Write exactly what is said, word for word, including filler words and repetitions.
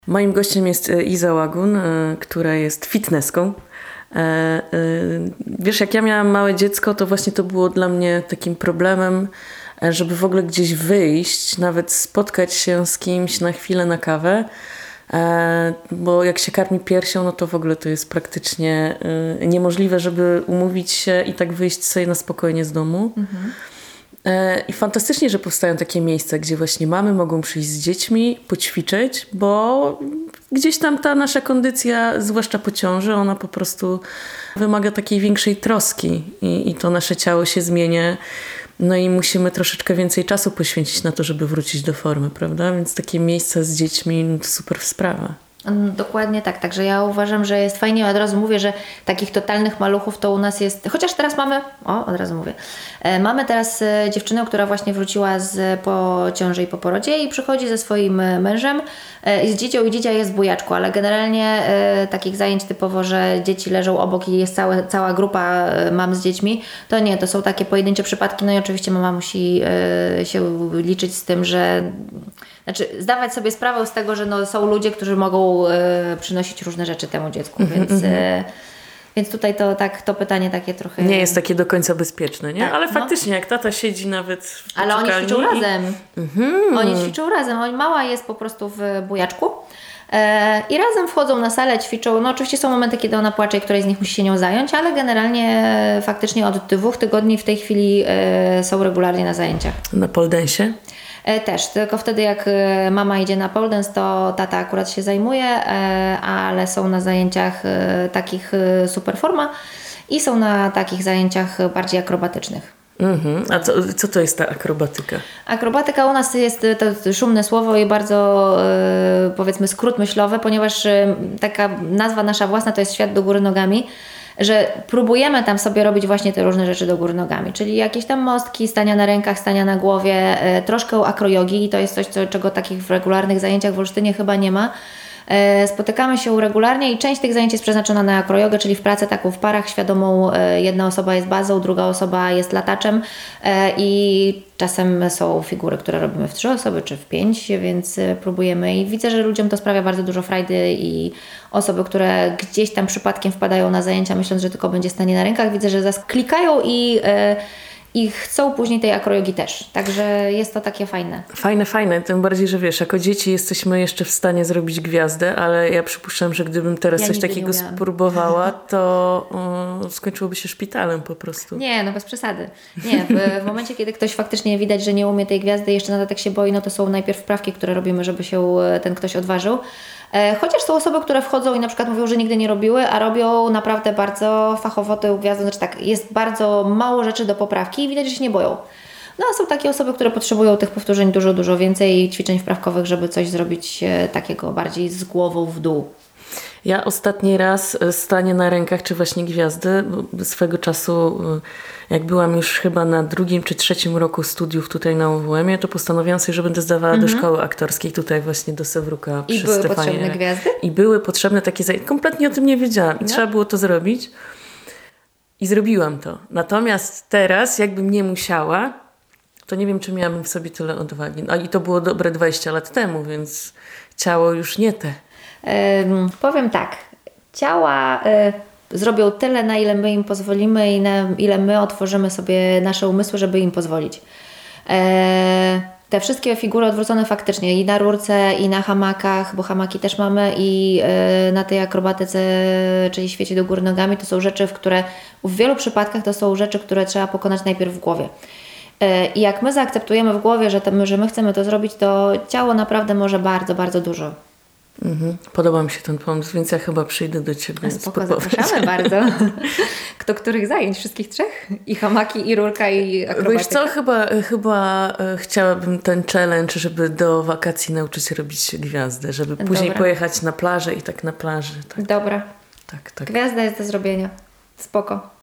Moim gościem jest Iza Łagun, która jest fitnesską. Wiesz, jak ja miałam małe dziecko, to właśnie to było dla mnie takim problemem, żeby w ogóle gdzieś wyjść, nawet spotkać się z kimś na chwilę na kawę, bo jak się karmi piersią, no to w ogóle to jest praktycznie niemożliwe, żeby umówić się i tak wyjść sobie na spokojnie z domu. Mhm. I fantastycznie, że powstają takie miejsca, gdzie właśnie mamy mogą przyjść z dziećmi, poćwiczyć, bo gdzieś tam ta nasza kondycja, zwłaszcza po ciąży, ona po prostu wymaga takiej większej troski i, i to nasze ciało się zmienia. No i musimy troszeczkę więcej czasu poświęcić na to, żeby wrócić do formy, prawda? Więc takie miejsca z dziećmi to super sprawa. Dokładnie tak, także ja uważam, że jest fajnie, od razu mówię, że takich totalnych maluchów to u nas jest, chociaż teraz mamy, o od razu mówię, e, mamy teraz e, dziewczynę, która właśnie wróciła z, po ciąży i po porodzie i przychodzi ze swoim mężem e, i z dziecią i dziecię jest w bujaczku, ale generalnie e, takich zajęć typowo, że dzieci leżą obok i jest całe, cała grupa e, mam z dziećmi, to nie, to są takie pojedyncze przypadki, no i oczywiście mama musi e, się liczyć z tym, że Znaczy, zdawać sobie sprawę z tego, że no, są ludzie, którzy mogą e, przynosić różne rzeczy temu dziecku, mm-hmm. więc, e, więc tutaj to, tak, to pytanie takie trochę... Nie jest takie do końca bezpieczne, nie? Tak, ale no. faktycznie, jak tata siedzi nawet w Ale oni ćwiczą i... razem. Mm-hmm. Oni ćwiczą razem. Oni, mała jest po prostu w bujaczku e, i razem wchodzą na salę, ćwiczą. No oczywiście są momenty, kiedy ona płacze i któraś z nich musi się nią zająć, ale generalnie faktycznie od dwóch tygodni w tej chwili e, są regularnie na zajęciach. Na pole dance'ie? Też, tylko wtedy jak mama idzie na pole dance, to tata akurat się zajmuje, ale są na zajęciach takich super forma i są na takich zajęciach bardziej akrobatycznych. Mhm. A co, co to jest ta akrobatyka? Akrobatyka u nas jest to szumne słowo i bardzo powiedzmy skrót myślowy, ponieważ taka nazwa nasza własna to jest świat do góry nogami, że próbujemy tam sobie robić właśnie te różne rzeczy do góry nogami, czyli jakieś tam mostki, stania na rękach, stania na głowie, e, troszkę akrojogi i to jest coś, co, czego takich w regularnych zajęciach w Olsztynie chyba nie ma. E, spotykamy się regularnie i część tych zajęć jest przeznaczona na akrojogę, czyli w pracę taką w parach świadomą, e, jedna osoba jest bazą, druga osoba jest lataczem e, i czasem są figury, które robimy w trzy osoby czy w pięć, więc próbujemy i widzę, że ludziom to sprawia bardzo dużo frajdy i osoby, które gdzieś tam przypadkiem wpadają na zajęcia, myśląc, że tylko będzie stanie na rękach, widzę, że zas- klikają i, yy, i chcą później tej akrojogi też. Także jest to takie fajne. Fajne, fajne. Tym bardziej, że wiesz, jako dzieci jesteśmy jeszcze w stanie zrobić gwiazdę, ale ja przypuszczam, że gdybym teraz ja coś takiego spróbowała, to um, skończyłoby się szpitalem po prostu. Nie, no bez przesady. Nie, w, w momencie, kiedy ktoś faktycznie widać, że nie umie tej gwiazdy, jeszcze na dodatek się boi, no to są najpierw wprawki, które robimy, żeby się ten ktoś odważył. Chociaż są osoby, które wchodzą i na przykład mówią, że nigdy nie robiły, a robią naprawdę bardzo fachowo tę gwiazdę. Znaczy tak, jest bardzo mało rzeczy do poprawki i widać, że się nie boją. No a są takie osoby, które potrzebują tych powtórzeń dużo, dużo więcej ćwiczeń wprawkowych, żeby coś zrobić takiego bardziej z głową w dół. Ja ostatni raz stanie na rękach, czy właśnie gwiazdy, swego czasu, jak byłam już chyba na drugim czy trzecim roku studiów tutaj na U W M-ie, to postanowiłam sobie, że będę zdawała mm-hmm. do szkoły aktorskiej tutaj właśnie do Sewruka I przy były Stefanie. potrzebne gwiazdy? I były potrzebne takie zajęcia. Kompletnie o tym nie wiedziałam i no. trzeba było to zrobić. I zrobiłam to. Natomiast teraz, jakbym nie musiała, to nie wiem, czy miałabym w sobie tyle odwagi. No i to było dobre dwadzieścia lat temu, więc ciało już nie te. Um, powiem tak, ciała y, zrobią tyle, na ile my im pozwolimy i na ile my otworzymy sobie nasze umysły, żeby im pozwolić. E, te wszystkie figury odwrócone faktycznie i na rurce, i na hamakach, bo hamaki też mamy, i y, na tej akrobatyce, czyli świecie do góry nogami, to są rzeczy, w które w wielu przypadkach to są rzeczy, które trzeba pokonać najpierw w głowie. E, I jak my zaakceptujemy w głowie, że, to, że my chcemy to zrobić, to ciało naprawdę może bardzo, bardzo dużo. Mhm. Podoba mi się ten pomysł, więc ja chyba przyjdę do Ciebie. Spoko, zapraszamy bardzo. Kto których zajęć? Wszystkich trzech? I hamaki, i rurka, i akrobatyka? Wiesz co, chyba, chyba chciałabym ten challenge, żeby do wakacji nauczyć się robić gwiazdę, żeby później Dobra. pojechać na plażę i tak na plaży. Tak. Dobra. Tak, tak. Gwiazda jest do zrobienia. Spoko.